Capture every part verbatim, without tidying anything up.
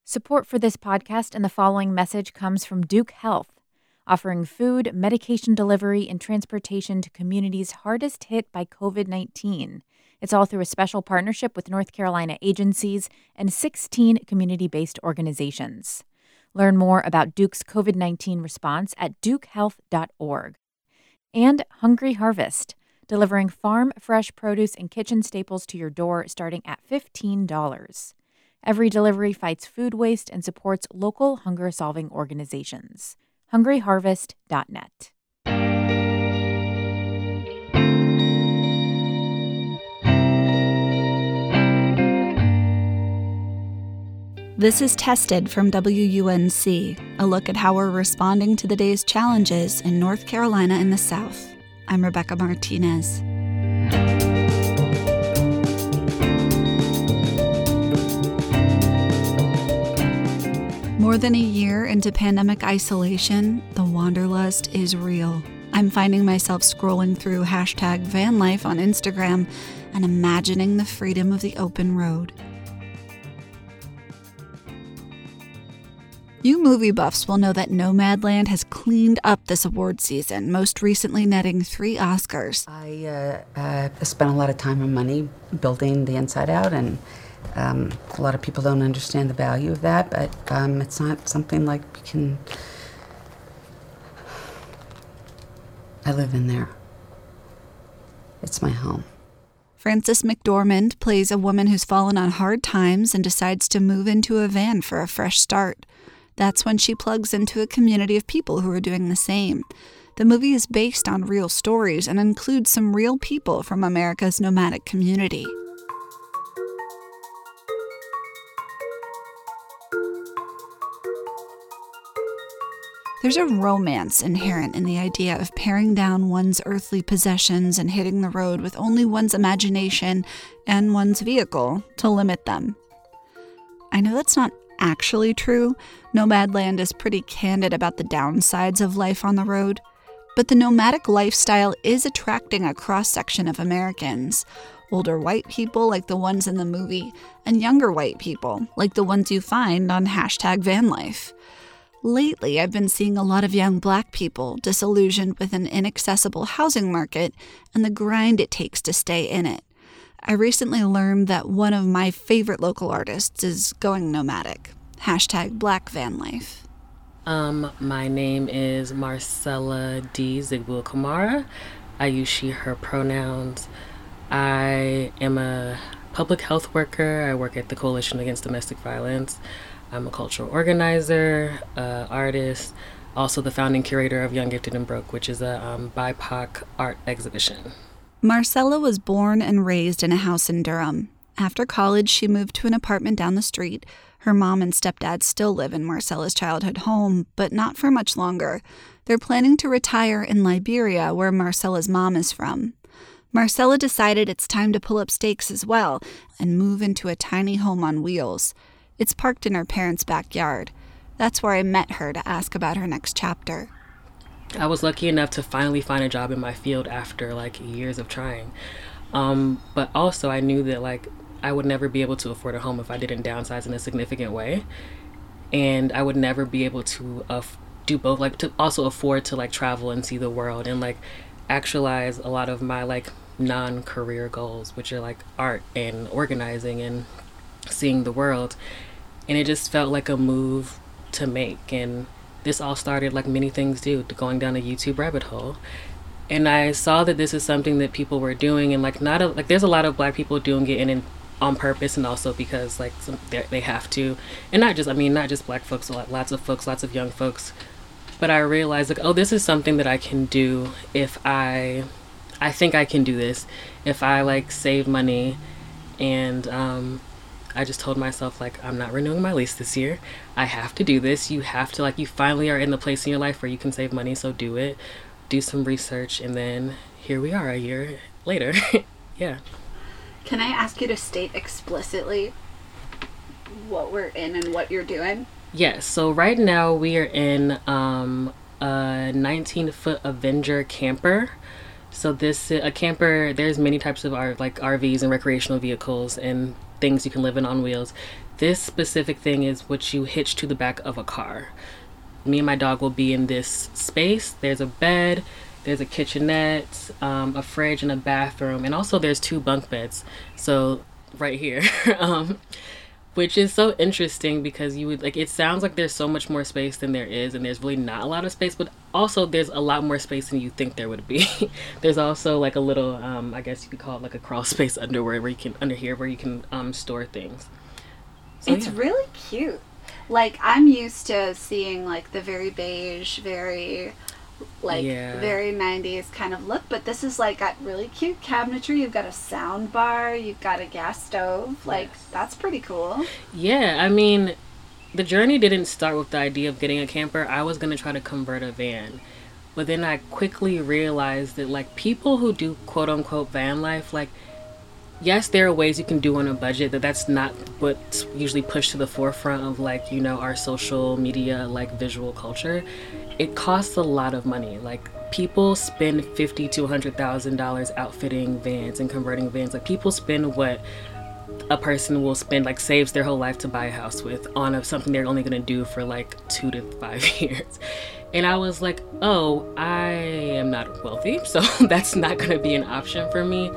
Support for this podcast and the following message comes from Duke Health, offering food, medication delivery, and transportation to communities hardest hit by covid nineteen. It's all through a special partnership with North Carolina agencies and sixteen community-based organizations. Learn more about Duke's covid nineteen response at duke health dot org. And Hungry Harvest, delivering farm fresh produce and kitchen staples to your door starting at fifteen dollars. Every delivery fights food waste and supports local hunger-solving organizations. hungry harvest dot net. This is Tested from W U N C, a look at how we're responding to the day's challenges in North Carolina and the South. I'm Rebecca Martinez. More than a year into pandemic isolation, the wanderlust is real. I'm finding myself scrolling through hashtag van life on Instagram and imagining the freedom of the open road. You movie buffs will know that Nomadland has cleaned up this award season, most recently netting three Oscars. I uh, uh, spent a lot of time and money building the inside out, and um, a lot of people don't understand the value of that, but um, it's not something like you can... I live in there. It's my home. Frances McDormand plays a woman who's fallen on hard times and decides to move into a van for a fresh start. That's when she plugs into a community of people who are doing the same. The movie is based on real stories and includes some real people from America's nomadic community. There's a romance inherent in the idea of paring down one's earthly possessions and hitting the road with only one's imagination and one's vehicle to limit them. I know that's not actually true. Nomadland is pretty candid about the downsides of life on the road, but the nomadic lifestyle is attracting a cross-section of Americans. Older white people like the ones in the movie, and younger white people like the ones you find on hashtag van life. Lately, I've been seeing a lot of young black people disillusioned with an inaccessible housing market and the grind it takes to stay in it. I recently learned that one of my favorite local artists is going nomadic. Hashtag Black Van Life. Um, my name is Marcella D. Zigbuel Kamara. I use she, her pronouns. I am a public health worker. I work at the Coalition Against Domestic Violence. I'm a cultural organizer, uh, artist, also the founding curator of Young, Gifted, and Broke, which is a um, B I P O C art exhibition. Marcella was born and raised in a house in Durham. After college, she moved to an apartment down the street. Her mom and stepdad still live in Marcella's childhood home, but not for much longer. They're planning to retire in Liberia, where Marcella's mom is from. Marcella decided it's time to pull up stakes as well and move into a tiny home on wheels. It's parked in her parents' backyard. That's where I met her to ask about her next chapter. I was lucky enough to finally find a job in my field after like years of trying. Um, but also I knew that like I would never be able to afford a home if I didn't downsize in a significant way. And I would never be able to uh, do both, like to also afford to like travel and see the world and like actualize a lot of my like non-career goals, which are like art and organizing and seeing the world. And it just felt like a move to make. And this all started like many things do, to going down a YouTube rabbit hole. And I saw that this is something that people were doing, and like not a, like there's a lot of black people doing it and in, on purpose, and also because like some, they have to, and not just I mean not just black folks, lots of folks, lots of young folks. But I realized like, oh, this is something that I can do if I, I think I can do this if I like save money, and um, I just told myself like I'm not renewing my lease this year. I have to do this. You have to like you finally are in the place in your life where you can save money, so do it. Do some research, and then here we are a year later. Yeah. Can I ask you to state explicitly what we're in and what you're doing? Yes. So right now we are in um, a nineteen foot Avenger camper. So this a camper. There's many types of R, like R Vs and recreational vehicles, and things you can live in on wheels. This specific thing is what you hitch to the back of a car. Me and my dog will be in this space. There's a bed, there's a kitchenette, um, a fridge, and a bathroom. And also there's two bunk beds. So right here. um, which is so interesting because you would like, it sounds like there's so much more space than there is. And there's really not a lot of space, but also there's a lot more space than you think there would be. There's also like a little, um, I guess you could call it like a crawl space under where, where you can, under here, where you can um, store things. So, it's yeah. really cute. Like, I'm used to seeing, like, the very beige, very, like, Yeah. very nineties kind of look. But this is, like, got really cute cabinetry. You've got a sound bar. You've got a gas stove. Like, Yes. that's pretty cool. Yeah, I mean, the journey didn't start with the idea of getting a camper. I was going to try to convert a van. But then I quickly realized that, like, people who do quote-unquote van life, like, yes, there are ways you can do on a budget, that that's not what's usually pushed to the forefront of, like, you know, our social media, like, visual culture. It costs a lot of money. Like, people spend fifty to one hundred thousand dollars outfitting vans and converting vans. Like, people spend what a person will spend, like, saves their whole life to buy a house with on a, something they're only going to do for, like, two to five years. And I was like, oh, I am not wealthy, so that's not going to be an option for me.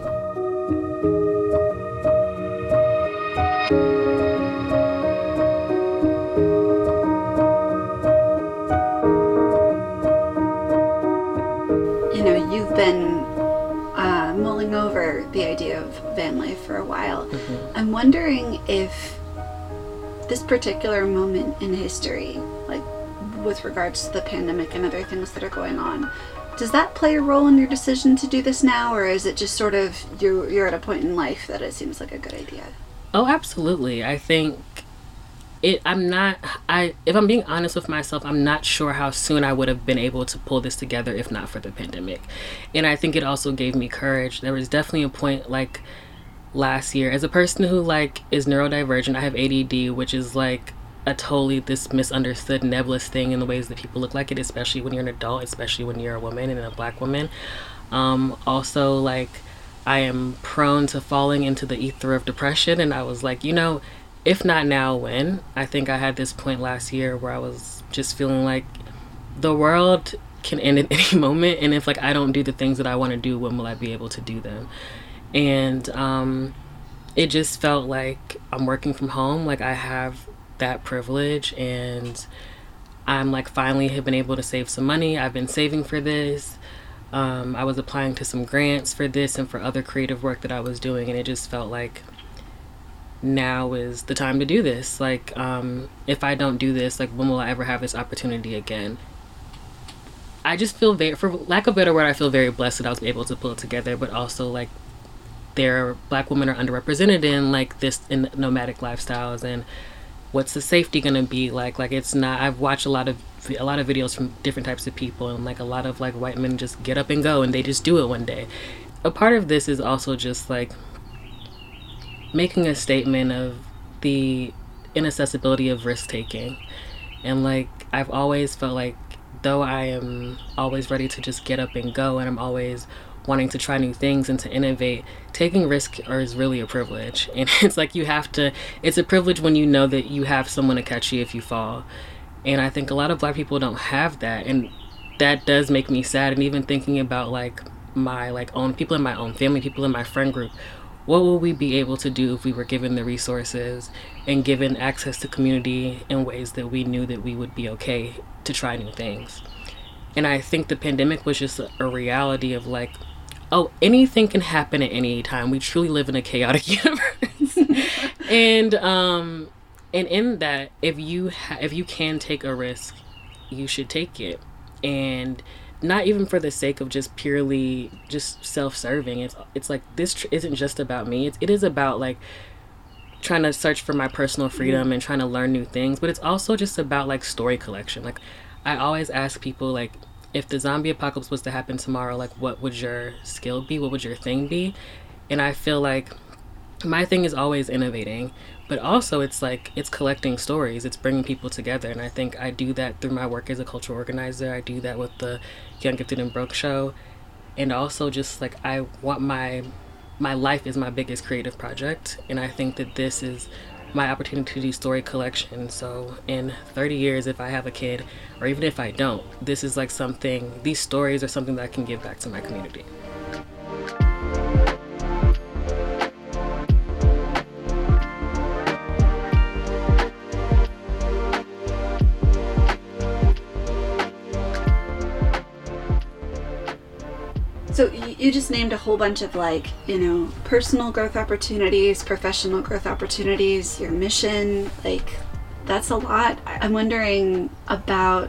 You know, you've been uh, mulling over the idea of van life for a while. Mm-hmm. I'm wondering if this particular moment in history, like with regards to the pandemic and other things that are going on, does that play a role in your decision to do this now, or is it just sort of you, you're at a point in life that it seems like a good idea? Oh, absolutely. I think it, I'm not, I, if I'm being honest with myself, I'm not sure how soon I would have been able to pull this together if not for the pandemic. And I think it also gave me courage. There was definitely a point, like, last year, as a person who, like, is neurodivergent, I have A D D, which is, like, a totally this misunderstood nebulous thing in the ways that people look like it, especially when you're an adult, especially when you're a woman and a black woman. Um, also, like, I am prone to falling into the ether of depression, and I was like, you know, if not now, when? I think I had this point last year where I was just feeling like the world can end at any moment, and if, like, I don't do the things that I want to do, when will I be able to do them? And um, it just felt like I'm working from home, like I have that privilege, and I'm, like, finally have been able to save some money. I've been saving for this. Um, I was applying to some grants for this and for other creative work that I was doing, and it just felt like now is the time to do this. Like, um, if I don't do this, like, when will I ever have this opportunity again? I just feel very, for lack of a better word, I feel very blessed that I was able to pull it together, but also, like, there, black women are underrepresented in, like, this, in nomadic lifestyles, and what's the safety gonna be like? Like, it's not, I've watched a lot of a lot of videos from different types of people, and, like, a lot of, like, white men just get up and go, and they just do it one day. A part of this is also just, like, making a statement of the inaccessibility of risk taking. And, like, I've always felt like, though I am always ready to just get up and go, and I'm always wanting to try new things and to innovate, taking risk is really a privilege. And it's like, you have to, it's a privilege when you know that you have someone to catch you if you fall. And I think a lot of black people don't have that, and that does make me sad. And even thinking about, like, my, like, own people in my own family, people in my friend group, what will we be able to do if we were given the resources and given access to community in ways that we knew that we would be okay to try new things? And I think the pandemic was just a, a reality of, like, oh, anything can happen at any time. We truly live in a chaotic universe. and um, and in that, if you ha- if you can take a risk, you should take it. And not even for the sake of just purely just self-serving. It's it's like, this tr- isn't just about me. It's, it is about, like, trying to search for my personal freedom and trying to learn new things. But it's also just about, like, story collection. Like, I always ask people, like, if the zombie apocalypse was to happen tomorrow, like, what would your skill be? What would your thing be? And I feel like my thing is always innovating, but also it's like, it's collecting stories. It's bringing people together. And I think I do that through my work as a cultural organizer. I do that with the Young, Gifted, and Broke show. And also just, like, I want my my life is my biggest creative project, and I think that this is my opportunity to do story collection. So in thirty years, if I have a kid, or even if I don't, this is like something, these stories are something that I can give back to my community. So you just named a whole bunch of, like, you know, personal growth opportunities, professional growth opportunities, your mission, like, that's a lot. I'm wondering about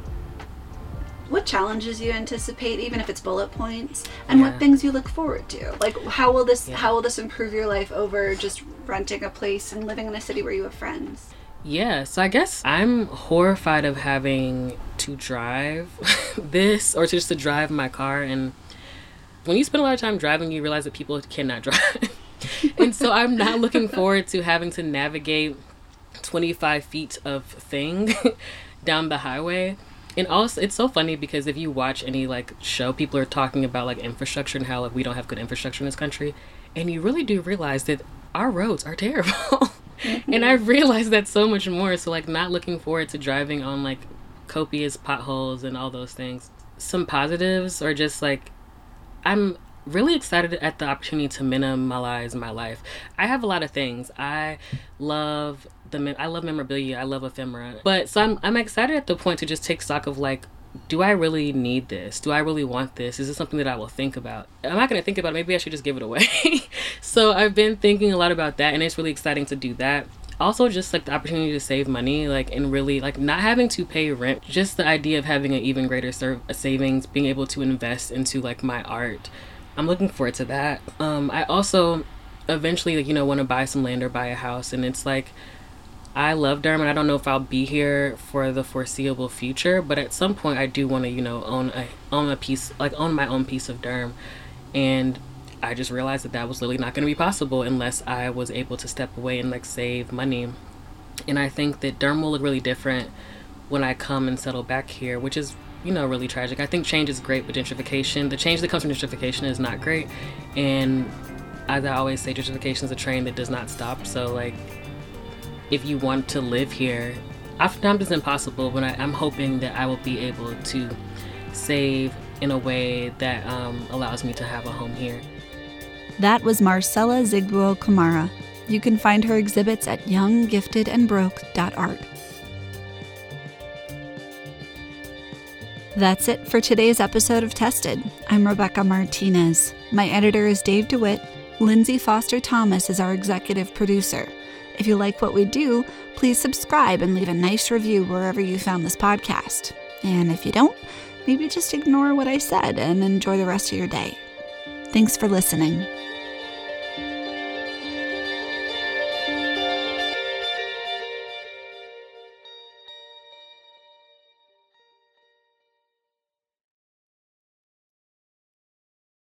what challenges you anticipate, even if it's bullet points, and yeah. what things you look forward to. Like, how will this yeah. how will this improve your life over just renting a place and living in a city where you have friends? Yeah, so I guess I'm horrified of having to drive this, or to just to drive my car. And when you spend a lot of time driving, you realize that people cannot drive. And so I'm not looking forward to having to navigate twenty-five feet of thing down the highway. And also, it's so funny because if you watch any like show, people are talking about like infrastructure and how like we don't have good infrastructure in this country. And you really do realize that our roads are terrible. Mm-hmm. And I've realized that so much more. So like not looking forward to driving on like copious potholes and all those things. Some positives are just like, I'm really excited at the opportunity to minimalize my life. I have a lot of things. I love the I love memorabilia. I love ephemera. But so I'm I'm excited at the point to just take stock of like, do I really need this? Do I really want this? Is this something that I will think about? I'm not going to think about it. Maybe I should just give it away. So I've been thinking a lot about that, and it's really exciting to do that. Also, just like the opportunity to save money, like, and really like not having to pay rent, just the idea of having an even greater serv- savings, being able to invest into like my art. I'm looking forward to that. Um, I also eventually, like, you know, want to buy some land or buy a house. And it's like, I love Durham, and I don't know if I'll be here for the foreseeable future, but at some point I do want to, you know, own a, own a piece, like own my own piece of Durham. And I just realized that that was literally not going to be possible unless I was able to step away and like save money. And I think that Durham will look really different when I come and settle back here, which is, you know, really tragic. I think change is great, but gentrification, the change that comes from gentrification is not great. And as I always say, gentrification is a train that does not stop. So like, if you want to live here, oftentimes it's impossible, but I, I'm hoping that I will be able to save in a way that um, allows me to have a home here. That was Marcella Zigbuo Kamara. You can find her exhibits at young gifted and broke dot art. That's it for today's episode of Tested. I'm Rebecca Martinez. My editor is Dave DeWitt. Lindsay Foster Thomas is our executive producer. If you like what we do, please subscribe and leave a nice review wherever you found this podcast. And if you don't, maybe just ignore what I said and enjoy the rest of your day. Thanks for listening.